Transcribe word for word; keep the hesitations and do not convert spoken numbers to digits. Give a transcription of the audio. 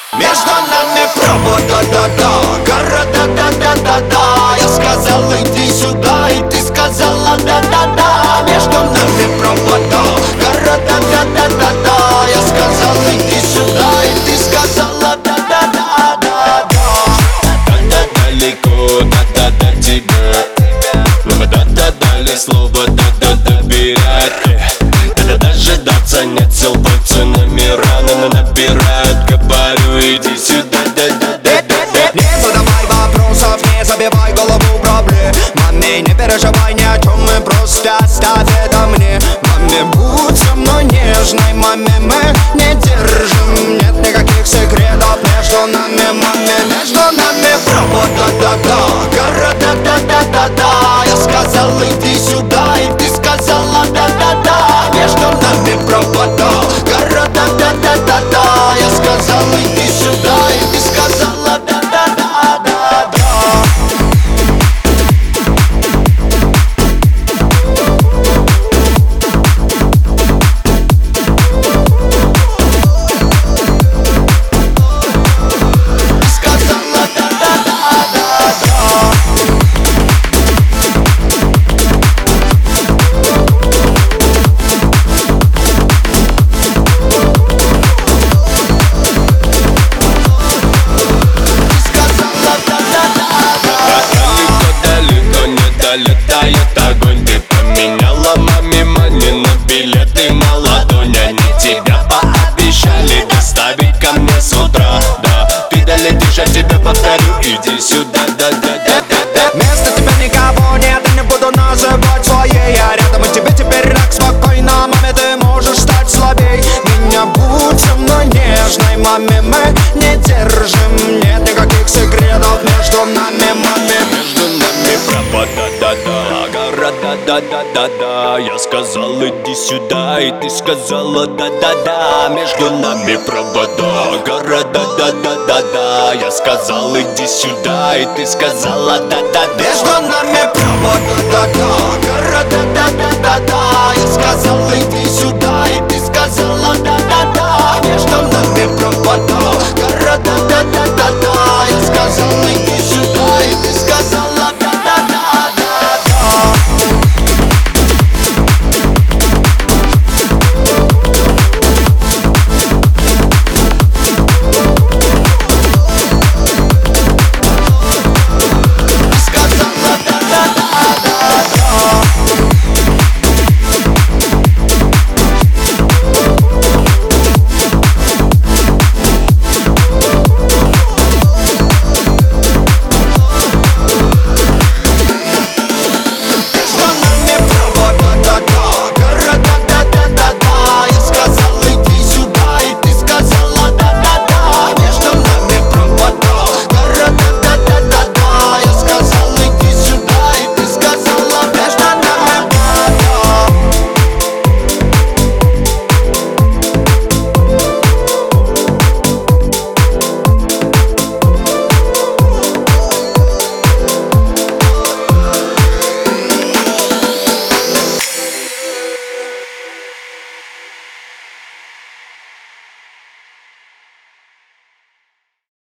Между нами провода, да-да, города, да-да-да-да. Я сказал, иди сюда, и ты сказала, да-да-да. Между нами провода, города, да-да-да-да. Я сказал, иди сюда, и ты сказала, да-да-да-да-да. Да-да далеко, да-да-да тебе. Но мы да-да дали слово, да-да добирать. Да-да дожидаться нет сил, пальцы номера набирают. Говорю, иди сюда, да-да-да-да-да. Не задавай вопросов, не забивай голову проблемами. Не переживай ни о чем, мы просто оставь это мне. Маме, будь со мной нежной, маме, мы не держим. Нет никаких секретов между нами, маме. Между нами провод, да-да-да, города, да-да-да-да. Я сказал, иди сюда, и ты сказала, да-да-да. Между нами провода, города, да-да-да-да. Я сказал, иди сюда, и ты сказала, да-да-да-да-да. Летает огонь, ты поменяла маме мани на билеты на ладонь. Они тебя пообещали доставить ко мне с утра. Да, ты долетишь, я тебе повторю, иди сюда, да-да-да-да-да. Вместо тебя никого нет, я не буду называть своей. Я рядом, и тебе теперь так спокойно. Маме, ты можешь стать слабей. Меня будь со мной нежной, маме, мы не держим. Нет никаких секретов между нами, маме. Между нами провода, да-да, города, да-да-да-да. Я сказал, иди сюда, и ты сказала, да-да-да. Между нами провода, города, да-да-да-да. Я сказал, иди сюда, и ты сказала, да-да-да. Между нами провода, да-да, города, да-да-да-да. Я сказал, иди сюда, и ты сказала, да-да-да. Между нами провода.